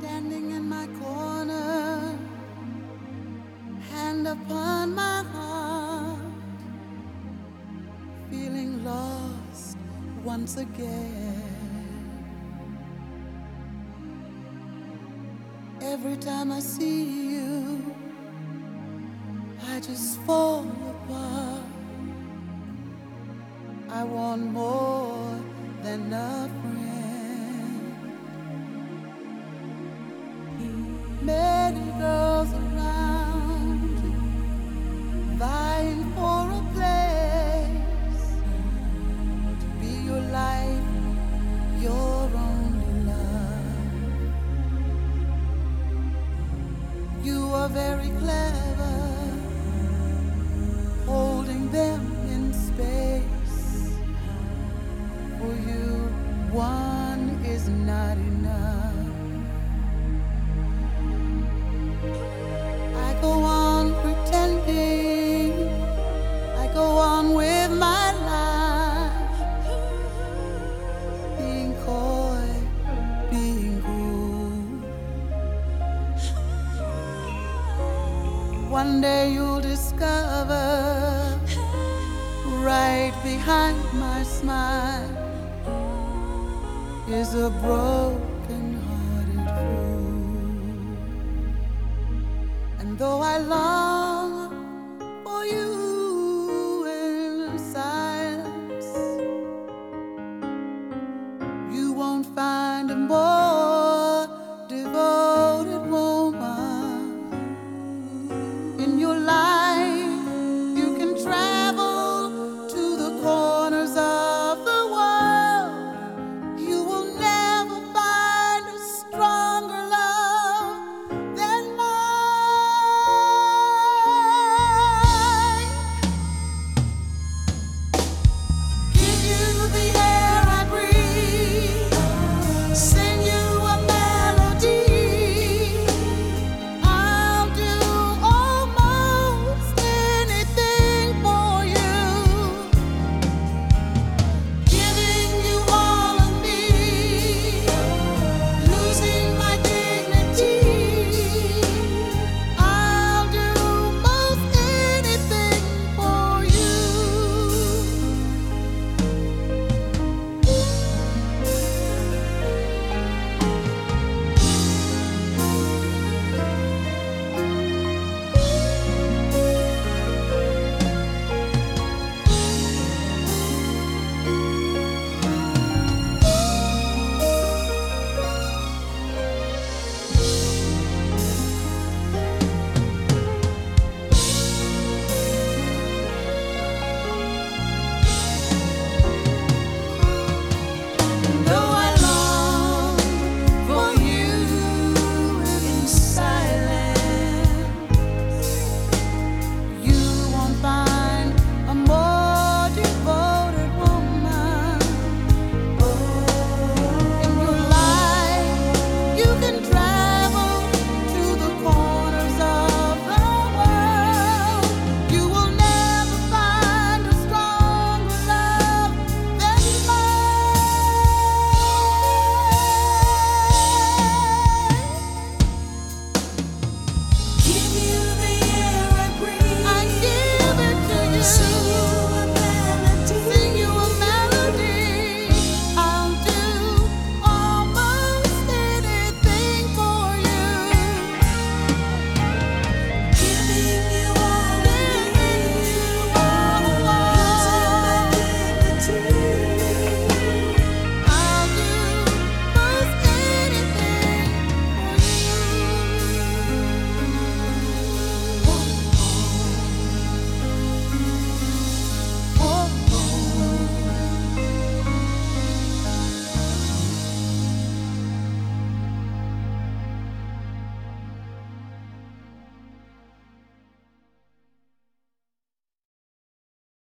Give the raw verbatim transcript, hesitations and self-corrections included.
standing in my corner, hand upon my heart, feeling lost once again. Every time I see you, I just fall apart. I want more than a friend. Many girls around, vying for a place to be your life, your only love. You are very clever, holding them in space. For you, one is not enough. I go on pretending, I go on with my life, being coy, being cool. One day you'll discover, right behind my smile is a broken-hearted fool. And though I love